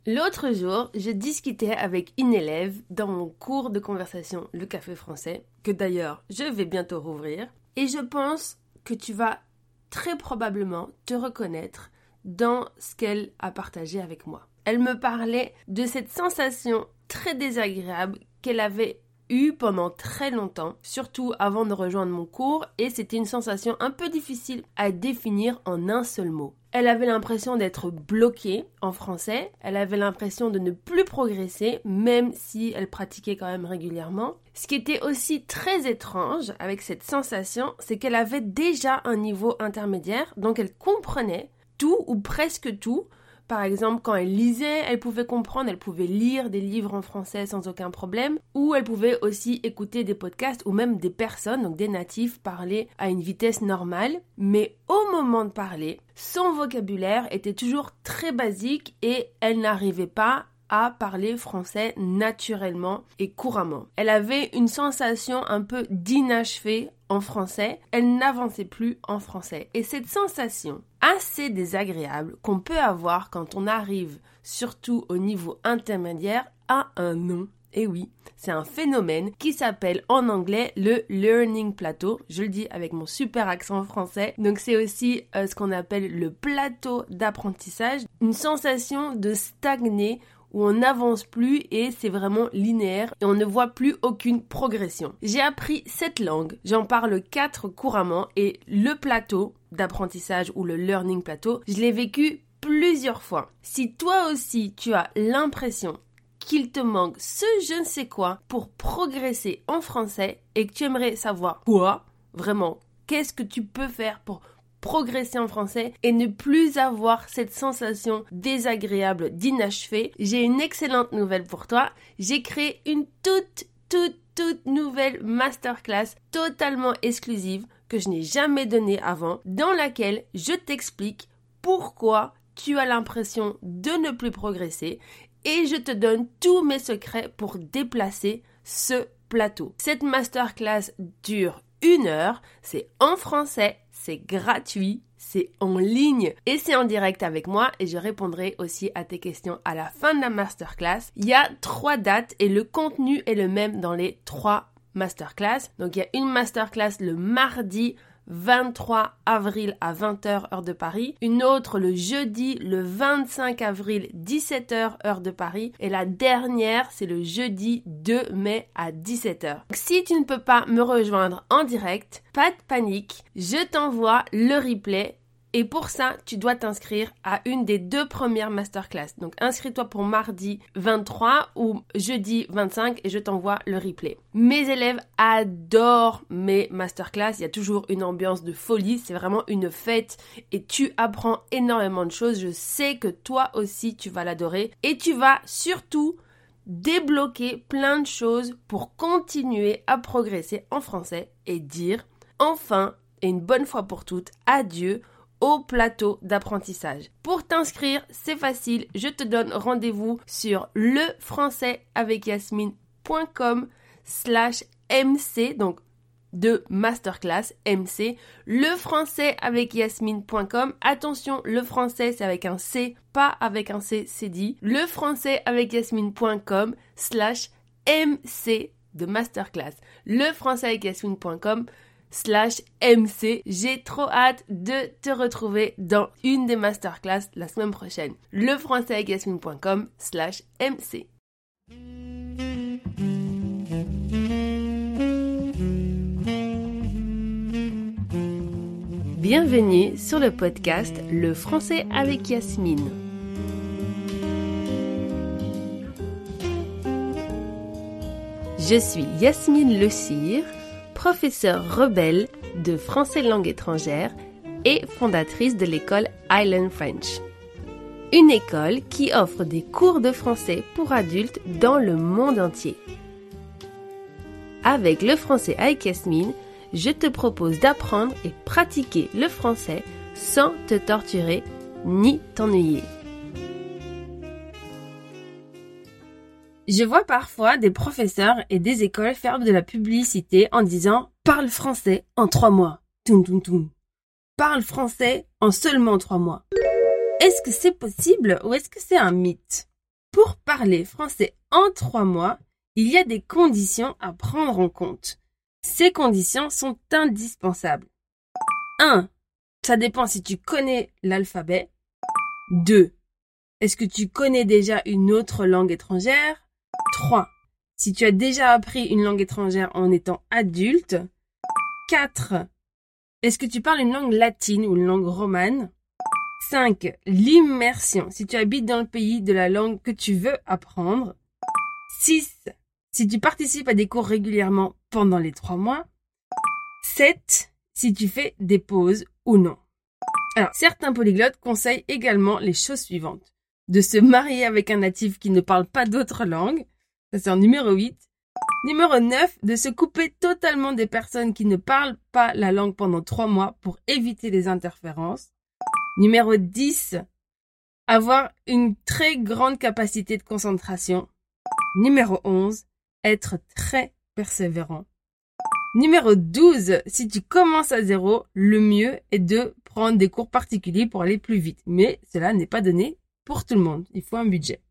L'autre jour, je discutais avec une élève dans mon cours de conversation, le café français, que d'ailleurs je vais bientôt rouvrir, et je pense que tu vas très probablement te reconnaître dans ce qu'elle a partagé avec moi. Elle me parlait de cette sensation très désagréable qu'elle avait eue pendant très longtemps, surtout avant de rejoindre mon cours, et c'était une sensation un peu difficile à définir en un seul mot. Elle avait l'impression d'être bloquée en français, elle avait l'impression de ne plus progresser, même si elle pratiquait quand même régulièrement. Ce qui était aussi très étrange avec cette sensation, c'est qu'elle avait déjà un niveau intermédiaire, donc elle comprenait tout ou presque tout. Par exemple, quand elle lisait, elle pouvait comprendre, elle pouvait lire des livres en français sans aucun problème, ou elle pouvait aussi écouter des podcasts ou même des personnes, donc des natifs, parler à une vitesse normale. Mais au moment de parler, son vocabulaire était toujours très basique et elle n'arrivait pas à parler français naturellement et couramment. Elle avait une sensation un peu d'inachevé en français, elle n'avançait plus en français. Et cette sensation assez désagréable qu'on peut avoir quand on arrive, surtout au niveau intermédiaire, a un nom. Et oui, c'est un phénomène qui s'appelle en anglais le learning plateau. Je le dis avec mon super accent français. Donc c'est aussi ce qu'on appelle le plateau d'apprentissage. Une sensation de stagner où on n'avance plus et c'est vraiment linéaire et on ne voit plus aucune progression. J'ai appris cette langue, j'en parle 4 couramment et le plateau d'apprentissage ou le learning plateau, je l'ai vécu plusieurs fois. Si toi aussi tu as l'impression qu'il te manque ce je ne sais quoi pour progresser en français et que tu aimerais savoir quoi, vraiment, qu'est-ce que tu peux faire pour progresser en français et ne plus avoir cette sensation désagréable d'inachevé, j'ai une excellente nouvelle pour toi. J'ai créé une toute nouvelle masterclass totalement exclusive que je n'ai jamais donnée avant, dans laquelle je t'explique pourquoi tu as l'impression de ne plus progresser et je te donne tous mes secrets pour déplacer ce plateau. Cette masterclass dure 1 heure, c'est en français, c'est gratuit, c'est en ligne et c'est en direct avec moi et je répondrai aussi à tes questions à la fin de la masterclass. Il y a 3 dates et le contenu est le même dans les 3 masterclass. Donc il y a une masterclass le mardi 23 avril à 20h heure de Paris, une autre le jeudi le 25 avril 17h heure de Paris et la dernière c'est le jeudi 2 mai à 17h. Donc, si tu ne peux pas me rejoindre en direct, pas de panique, je t'envoie le replay. Et pour ça, tu dois t'inscrire à une des 2 premières masterclass. Donc, inscris-toi pour mardi 23 ou jeudi 25 et je t'envoie le replay. Mes élèves adorent mes masterclass. Il y a toujours une ambiance de folie. C'est vraiment une fête et tu apprends énormément de choses. Je sais que toi aussi, tu vas l'adorer. Et tu vas surtout débloquer plein de choses pour continuer à progresser en français et dire enfin et une bonne fois pour toutes adieu au plateau d'apprentissage. Pour t'inscrire, c'est facile, je te donne rendez-vous sur lefrançaisavecYasmine.com/MC, donc de masterclass MC, lefrançaisavecYasmine.com. Attention, le français c'est avec un C, pas avec un C, c'est dit. lefrançaisavecYasmine.com/MC de masterclass. lefrançaisavecYasmine.com/MC. J'ai trop hâte de te retrouver dans une des masterclass la semaine prochaine. lefrançaisavecYasmine.com/MC. Bienvenue sur le podcast Le français avec Yasmine. Je suis Yasmine Le Cire, professeure rebelle de français langue étrangère et fondatrice de l'école Island French. Une école qui offre des cours de français pour adultes dans le monde entier. Avec le français avec Yasmine, je te propose d'apprendre et pratiquer le français sans te torturer ni t'ennuyer. Je vois parfois des professeurs et des écoles faire de la publicité en disant « Parle français en 3 mois ». Toum toum toum. Parle français en seulement 3 mois. Est-ce que c'est possible ou est-ce que c'est un mythe ? Pour parler français en 3 mois, il y a des conditions à prendre en compte. Ces conditions sont indispensables. 1. Ça dépend si tu connais l'alphabet. 2. Est-ce que tu connais déjà une autre langue étrangère? 3. Si tu as déjà appris une langue étrangère en étant adulte. 4. Est-ce que tu parles une langue latine ou une langue romane? 5. L'immersion, si tu habites dans le pays de la langue que tu veux apprendre. 6. Si tu participes à des cours régulièrement pendant les 3 mois. 7. Si tu fais des pauses ou non. Alors, certains polyglottes conseillent également les choses suivantes. De se marier avec un natif qui ne parle pas d'autres langues. Ça, c'est en numéro 8. Numéro 9. De se couper totalement des personnes qui ne parlent pas la langue pendant 3 mois pour éviter les interférences. Numéro 10. Avoir une très grande capacité de concentration. Numéro 11. Être très persévérant. Numéro 12. Si tu commences à 0, le mieux est de prendre des cours particuliers pour aller plus vite. Mais cela n'est pas donné pour tout le monde. Il faut un budget.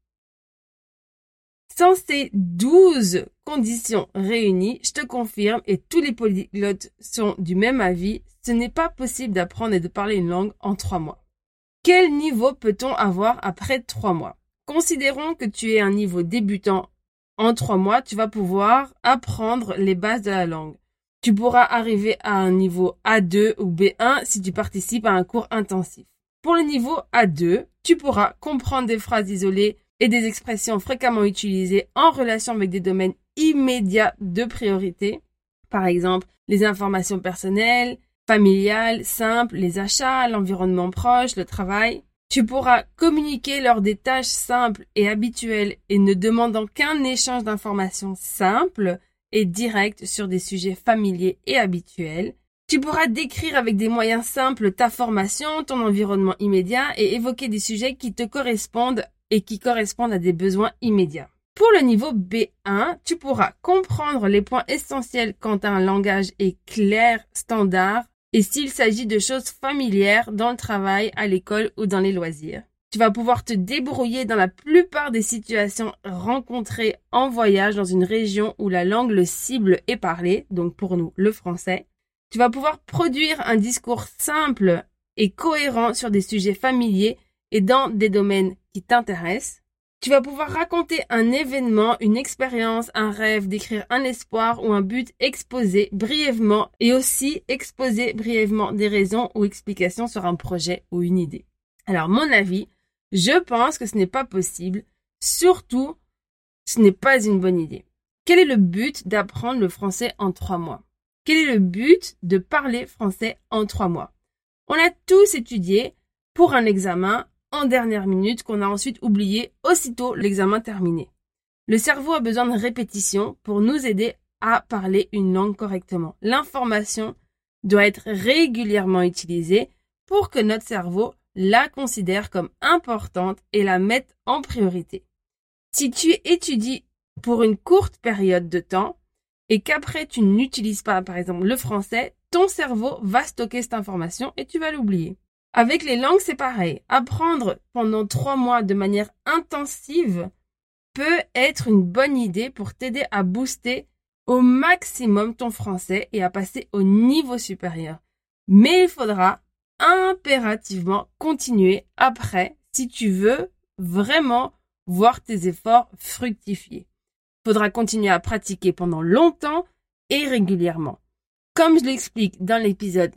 Sans ces 12 conditions réunies, je te confirme, et tous les polyglottes sont du même avis, ce n'est pas possible d'apprendre et de parler une langue en 3 mois. Quel niveau peut-on avoir après 3 mois? Considérons que tu es un niveau débutant. En 3 mois, tu vas pouvoir apprendre les bases de la langue. Tu pourras arriver à un niveau A2 ou B1 si tu participes à un cours intensif. Pour le niveau A2, tu pourras comprendre des phrases isolées et des expressions fréquemment utilisées en relation avec des domaines immédiats de priorité. Par exemple, les informations personnelles, familiales, simples, les achats, l'environnement proche, le travail. Tu pourras communiquer lors des tâches simples et habituelles et ne demandant qu'un échange d'informations simples et directs sur des sujets familiers et habituels. Tu pourras décrire avec des moyens simples ta formation, ton environnement immédiat et évoquer des sujets qui te correspondent et qui correspondent à des besoins immédiats. Pour le niveau B1, tu pourras comprendre les points essentiels quand un langage est clair, standard, et s'il s'agit de choses familières dans le travail, à l'école ou dans les loisirs. Tu vas pouvoir te débrouiller dans la plupart des situations rencontrées en voyage dans une région où la langue le cible est parlée, donc pour nous le français. Tu vas pouvoir produire un discours simple et cohérent sur des sujets familiers et dans des domaines qui t'intéressent. Tu vas pouvoir raconter un événement, une expérience, un rêve, décrire un espoir ou un but, exposer brièvement et aussi exposer brièvement des raisons ou explications sur un projet ou une idée. Alors, mon avis, je pense que ce n'est pas possible. Surtout, ce n'est pas une bonne idée. Quel est le but d'apprendre le français en 3 mois? Quel est le but de parler français en 3 mois? On a tous étudié pour un examen en dernière minute qu'on a ensuite oublié aussitôt l'examen terminé. Le cerveau a besoin de répétition pour nous aider à parler une langue correctement. L'information doit être régulièrement utilisée pour que notre cerveau la considère comme importante et la mette en priorité. Si tu étudies pour une courte période de temps et qu'après tu n'utilises pas, par exemple, le français, ton cerveau va stocker cette information et tu vas l'oublier. Avec les langues, c'est pareil. Apprendre pendant 3 mois de manière intensive peut être une bonne idée pour t'aider à booster au maximum ton français et à passer au niveau supérieur. Mais il faudra impérativement continuer après si tu veux vraiment voir tes efforts fructifier. Il faudra continuer à pratiquer pendant longtemps et régulièrement. Comme je l'explique dans l'épisode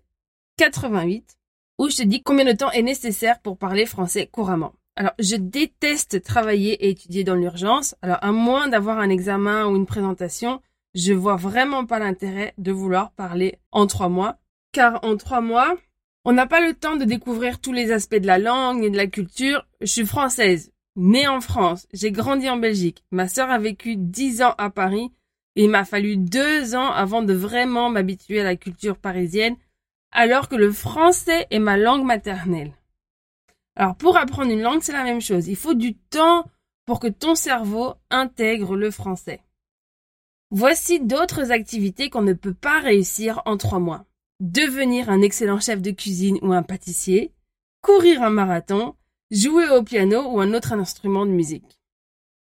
88, où je te dis combien de temps est nécessaire pour parler français couramment. Alors, je déteste travailler et étudier dans l'urgence. Alors, à moins d'avoir un examen ou une présentation, je vois vraiment pas l'intérêt de vouloir parler en 3 mois. Car en 3 mois, on n'a pas le temps de découvrir tous les aspects de la langue et de la culture. Je suis française, née en France. J'ai grandi en Belgique. Ma sœur a vécu 10 ans à Paris. Et il m'a fallu 2 ans avant de vraiment m'habituer à la culture parisienne, alors que le français est ma langue maternelle. Alors, pour apprendre une langue, c'est la même chose. Il faut du temps pour que ton cerveau intègre le français. Voici d'autres activités qu'on ne peut pas réussir en 3 mois. Devenir un excellent chef de cuisine ou un pâtissier, courir un marathon, jouer au piano ou un autre instrument de musique.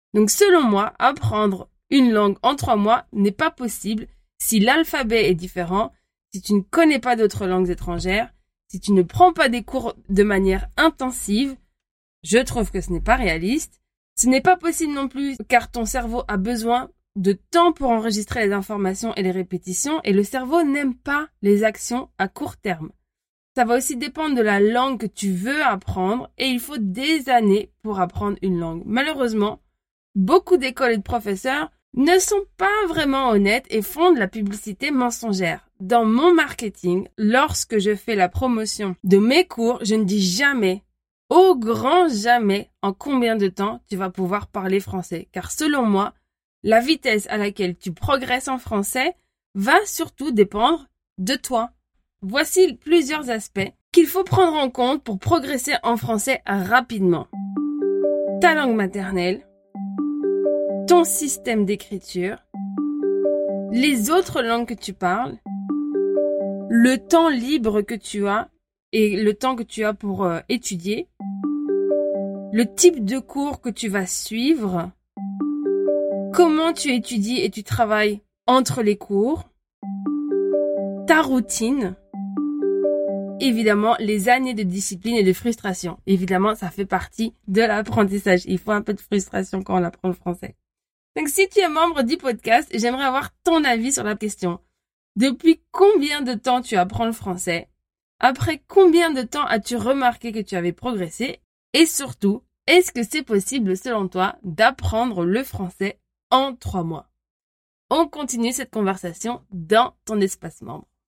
Donc selon moi, apprendre une langue en 3 mois n'est pas possible si l'alphabet est différent, si tu ne connais pas d'autres langues étrangères, si tu ne prends pas des cours de manière intensive. Je trouve que ce n'est pas réaliste. Ce n'est pas possible non plus car ton cerveau a besoin de temps pour enregistrer les informations et les répétitions et le cerveau n'aime pas les actions à court terme. Ça va aussi dépendre de la langue que tu veux apprendre et il faut des années pour apprendre une langue. Malheureusement, beaucoup d'écoles et de professeurs ne sont pas vraiment honnêtes et font de la publicité mensongère. Dans mon marketing, lorsque je fais la promotion de mes cours, je ne dis jamais, au grand jamais, en combien de temps tu vas pouvoir parler français. Car selon moi, la vitesse à laquelle tu progresses en français va surtout dépendre de toi. Voici plusieurs aspects qu'il faut prendre en compte pour progresser en français rapidement. Ta langue maternelle, ton système d'écriture, les autres langues que tu parles, le temps libre que tu as et le temps que tu as pour étudier, le type de cours que tu vas suivre, comment tu étudies et tu travailles entre les cours, ta routine, évidemment les années de discipline et de frustration. Évidemment, ça fait partie de l'apprentissage. Il faut un peu de frustration quand on apprend le français. Donc si tu es membre du podcast, j'aimerais avoir ton avis sur la question. Depuis combien de temps tu apprends le français? Après combien de temps as-tu remarqué que tu avais progressé? Et surtout, est-ce que c'est possible selon toi d'apprendre le français en 3 mois? On continue cette conversation dans ton espace membre.